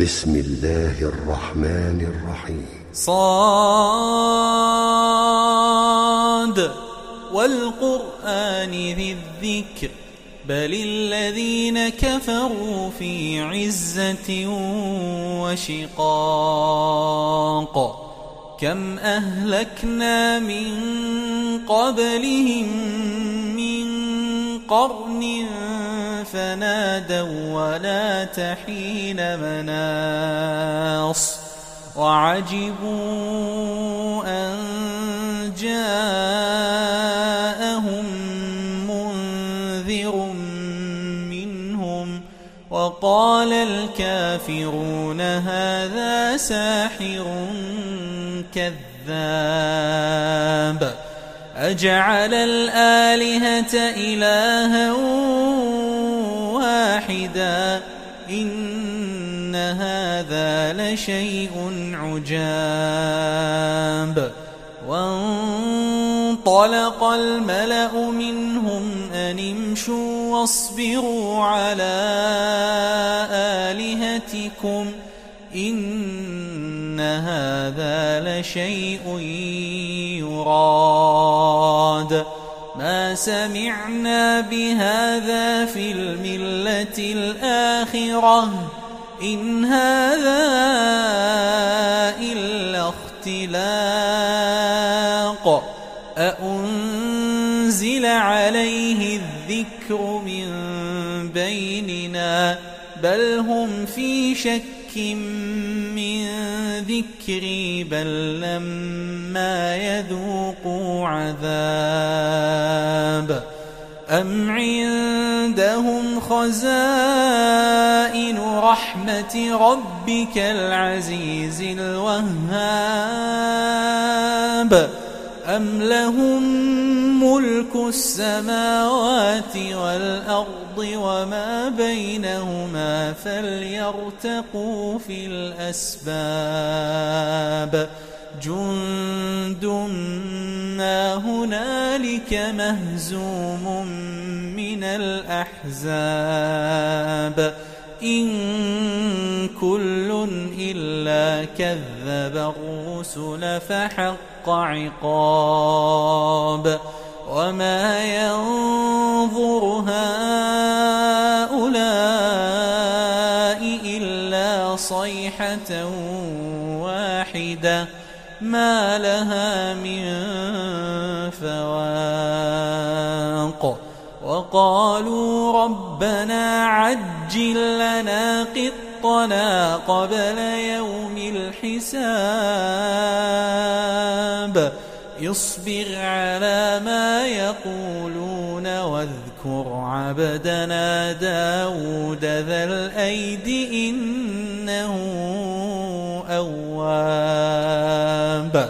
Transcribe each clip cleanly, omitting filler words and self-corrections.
بسم الله الرحمن الرحيم. صاد والقرآن ذي الذكر بل الذين كفروا في عزة وشقاق كم أهلكنا من قبلهم من قرن فنادوا ولا تحين مناص وعجبوا أن جاءهم منذر منهم وقال الكافرون هذا ساحر كذاب أجعل الآلهة إلها واحدا إن هذا لشيء عجاب وانطلق الملأ منهم أن امشوا واصبروا على آلهتكم إن هذا لشيء يراد ما سمعنا بهذا في الملة الآخرة إن هذا إلا اختلاق أأنزل عليه الذكر من بيننا بل هم في شك من ذكري بل لما يذوقوا عذاب أم عندهم خزائن رحمة ربك العزيز الوهاب أم لهم ملك السماوات والأرض وما بينهما فليرتقوا في الأسباب جند ما هنالك مهزوم من الأحزاب إن كل إلا كذب الرسل فحق عقاب وما ينظر هؤلاء إلا صيحة واحدة ما لها من فواق وقالوا ربنا عجل لنا قطنا قبل يوم الحساب اصبر على ما يقولون واذكر عبدنا داود ذا الأيد إنه أواب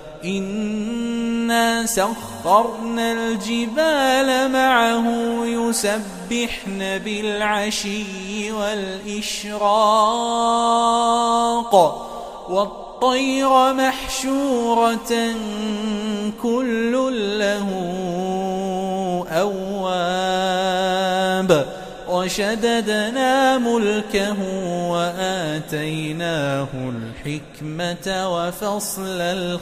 إنا سخرنا الجبال معه يسبحن بالعشي والإشراق والطير محشورة كل له أواب وشددنا ملكه وآتيناه الحكمة وفصل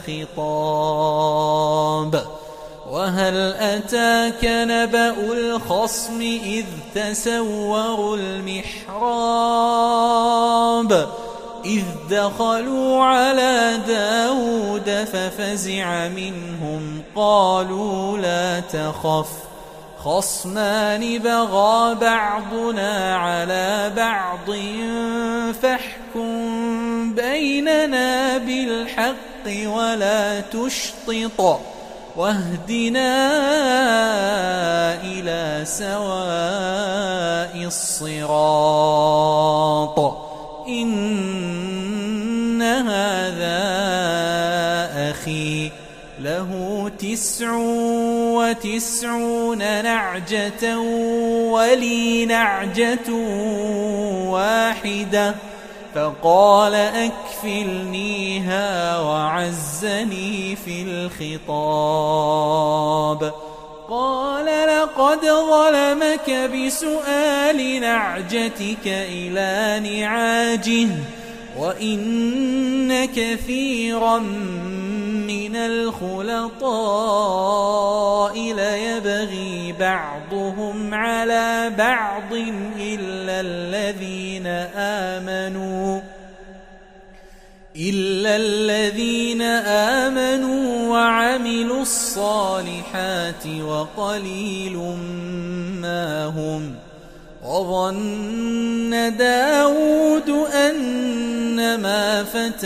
الخطاب وهل أتاك نبأ الخصم إذ تسوروا المحراب إذ دخلوا على داود ففزع منهم قالوا لا تخف خصمان بغى بعضنا على بعض فاحكم بيننا بالحق ولا تشطط واهدنا إلى سواء الصراط إن هذا أخي له 99 نعجة ولي نعجة واحدة فقال أكفلنيها وعزني في الخطاب قال لقد ظلمك بسؤال نعجتك إلى نعاجه وإن كثيرا من الخلطاء ليبغي بعضهم على بعض إلا الذين آمنوا وعملوا الصالحات وقليل ما هم. وظن داود أنما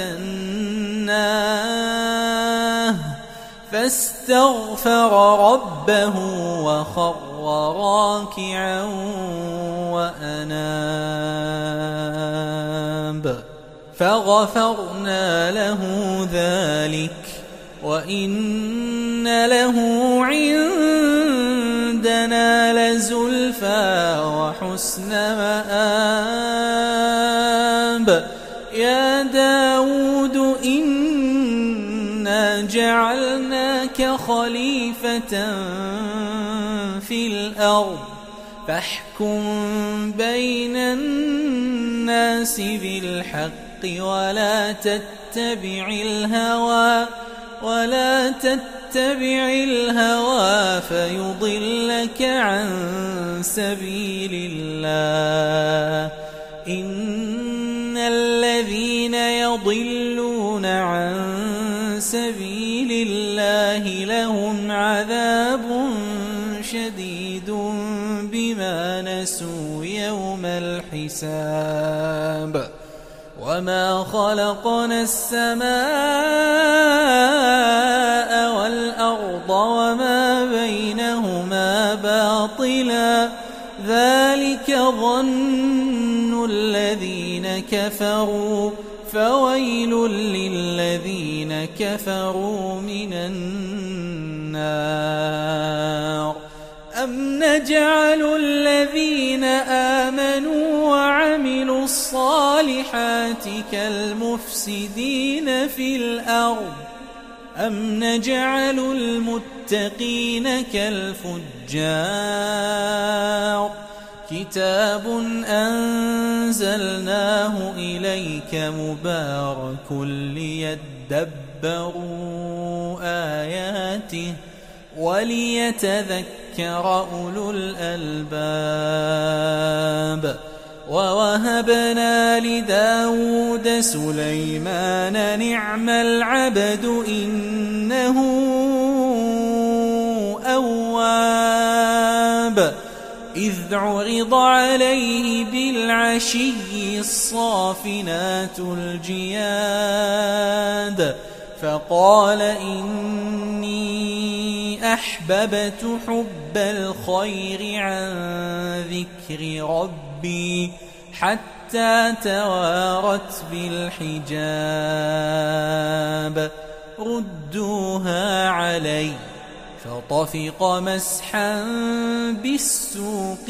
فتناه فاستغفر ربه وخر راكعا وأناب فغفرنا له ذلك وإن له عندنا لزلفى وحسن مآب. يا داود إنا جعلناك خليفة في الأرض فاحكم بين الناس بالحق ولا تتبع الهوى فيضلك عن سبيل الله. إن الذين يضلون عن سبيل الله لهم عذاب شديد بما نسوا يوم الحساب. وما خلقنا السماء والأرض وما بينهما باطلا ذلك ظن الذين كفروا فويل للذين كفروا من النار. أم نجعل الذين آمنوا وعملوا الصالحات كالمفسدين في الأرض أم نجعل المتقين كالفجار. كتاب أنزلناه إليك مبارك ليدبروا آياته وليتذكر أولو الألباب. ووهبنا لداود سليمان نعم العبد إنه أواب. إذ عرض عليه بالعشي الصافنات الجياد فقال إني أحببت حب الخير عن ذكر ربي حتى توارت بالحجاب. ردوها علي فطفق مسحا بالسوق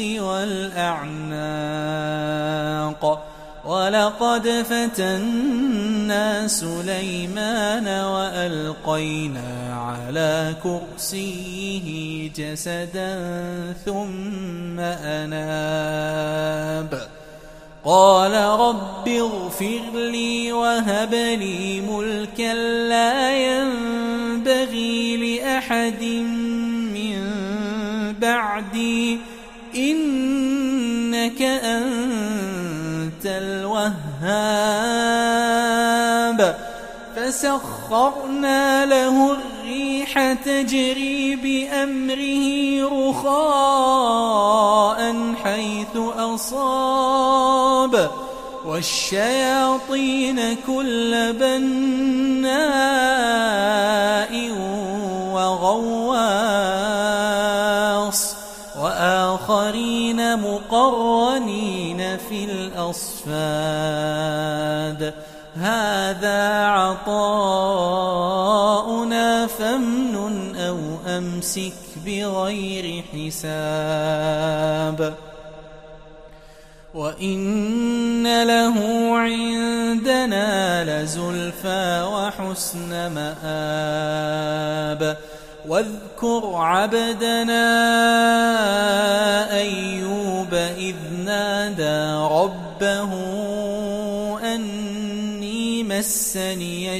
والأعناق. ولقد فتنا سليمان وألقينا على كرسيه جسدا ثم أناب. قال رب اغفر لي وهب لي ملكا لا ينبغي لأحد من بعدي إنك أنت الوهاب. فسخرنا له الريح تجري بأمره رخاء حيث أصاب والشياطين كل بناء وغواص وآخرين مقرنين في الأصفاد. هذا عطاؤنا فامنن أو أمسك بغير حساب. وإن له عندنا لزلفى وحسن مآب. واذكر عبدنا أيوب إذ نادى ربه أني مسني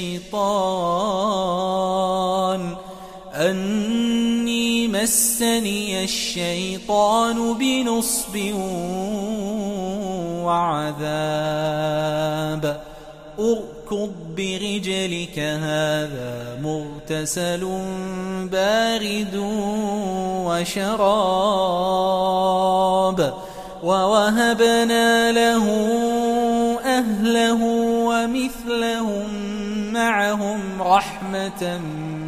الشيطان بنصب وعذاب اركض برجلك هذا مغتسل بارد وشراب ووهبنا له أهله ومثلهم معهم رحمة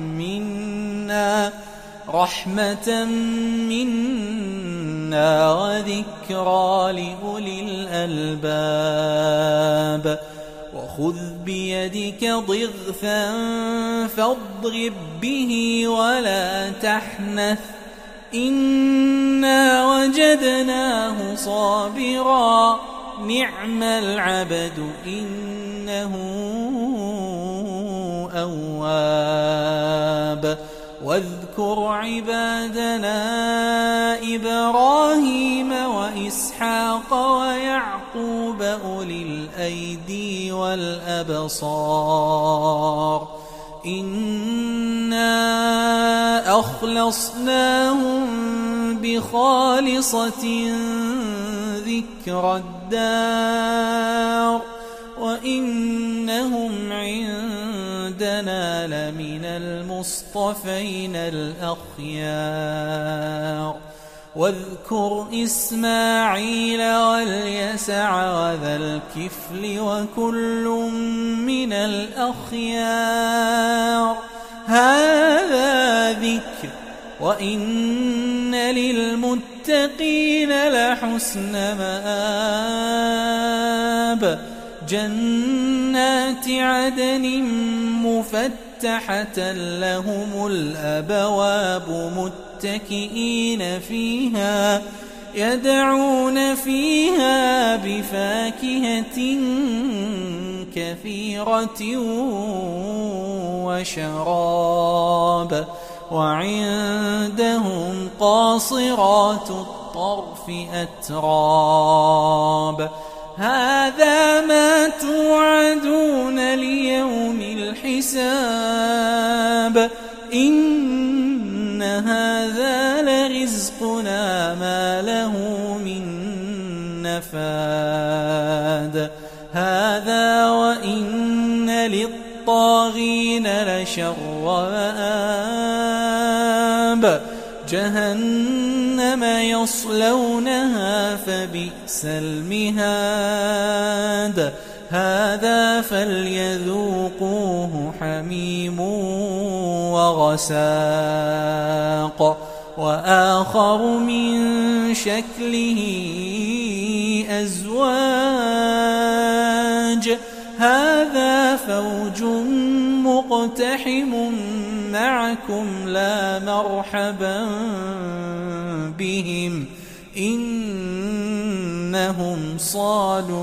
منا وذكرى لأولي الألباب وخذ بيدك ضغثا فاضرب به ولا تحنث إنا وجدناه صابرا نعم العبد إنه أواب واذكر عبادنا إبراهيم وإسحاق ويعقوب أولي الأيدي والأبصار إنا أخلصناهم بخالصة ذكر الدار وإنهم عندنا لمن المصطفين الأخيار واذكر إسماعيل واليسع وذا الكفل وكل من الأخيار هذا ذكر وإن للمتقين لحسن مآب جنات عدن مفتحة لهم الأبواب متكئين فيها يدعون فيها بفاكهة كثيرة وشراب وعندهم قاصرات الطرف أتراب هذا ما توعدون ليوم الحساب إن هذا لرزقنا ما له من نفاد هذا وإن للطاغين لشر مآب جهنم يصلونها فبئس المهاد هذا فليذوقوه حميم وغساق وآخر من شكله أزواج هذا فوج مقتحم معكم لا مرحبا بهم إنهم صالوا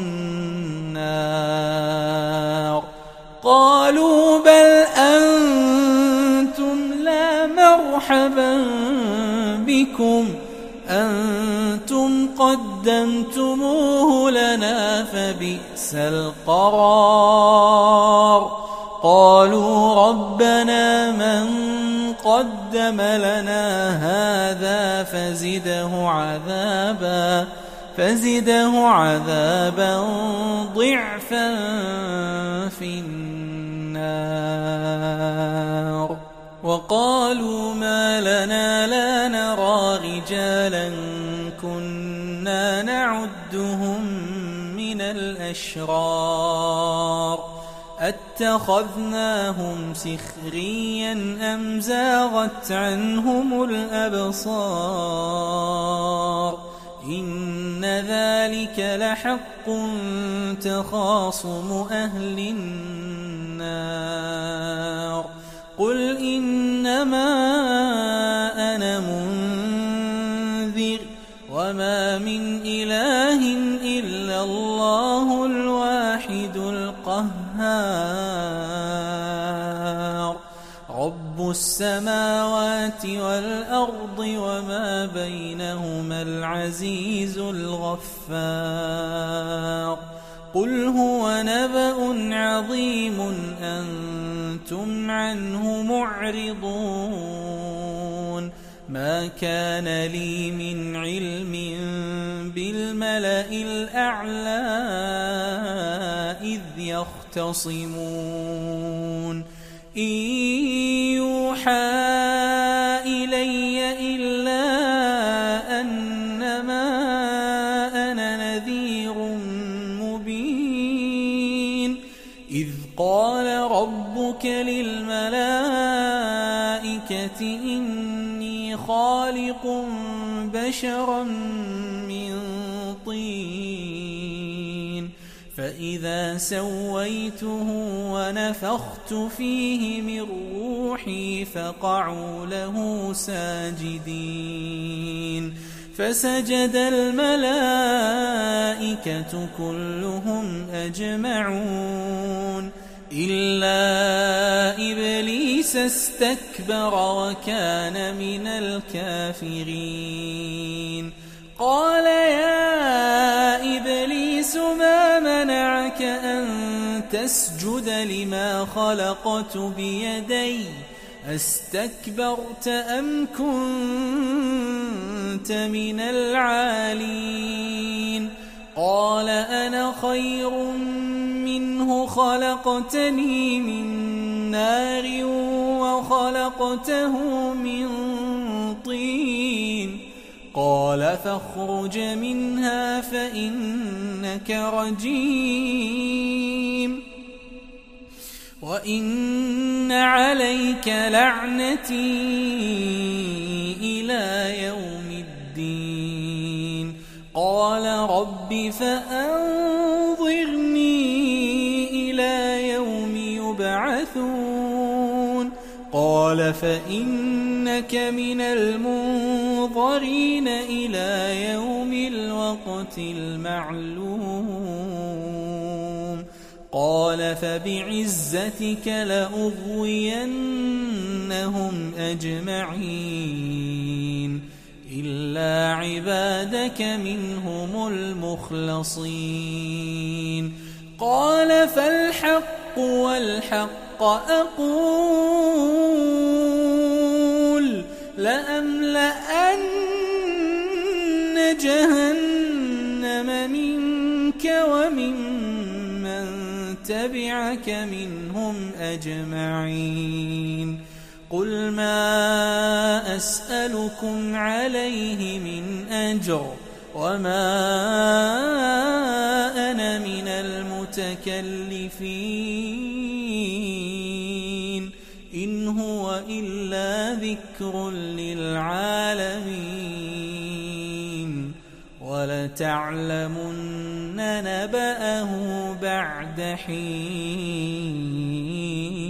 النار قالوا بل أنتم لا مرحبا بكم أنتم قدمتموه لنا فبئس القرار قالوا ربنا من قدم لنا هذا فزده عذابا ضعفا في النار وقالوا ما لنا لا نرى رجالا كنا نعدهم من الأشرار أتخذناهم سخريا أم زاغت عنهم الأبصار إن ذلك لحق تخاصم أهل النار قل إنما أنا منذر وما من إله إلا الله الواحد القهار رب السماوات والأرض وما بينهما العزيز الغفار قل هو نبأ عظيم أنتم عنه معرضون ما كان لي من علم بالملأ الأعلى إذ يختصمون إن يوحى إلي إلا أنما أنا نذير مبين إذ قال ربك للملائكة إني خالق بشرا من طين فإذا سويته ونفخت فيه من روحي فقعوا له ساجدين فسجد الملائكة كلهم أجمعون إلا إبليس استكبر وكان من الكافرين قال يا إبليس ما منعك أن تسجد لما خلقت بيدي أستكبرت أم كنت من العالين قال أنا خير منه خلقتني من نار وخلقته من طين قال فاخرج منها فإنك رجيم وإن عليك لعنتي إلى يوم الدين قال رب فأنظرني إلى يوم يبعثون قال فإنك من المنظرين إلى يوم الوقت المعلوم قال فبعزتك لأغوينهم أجمعين إلا عبادك منهم المخلصين قال فالحق والحق أقول لأملأن جهنم منك وممن تبعك منهم أجمعين قل ما أسألكم عليه من أجر وما أنا من المتكلفين إن هو إلا ذكر للعالمين ولتعلمن نبأه بعد حين